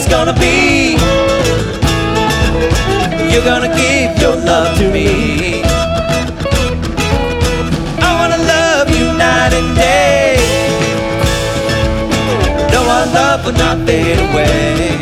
it's gonna be. You're gonna give your love to me. I wanna love you night and day. No, our love will not fade away.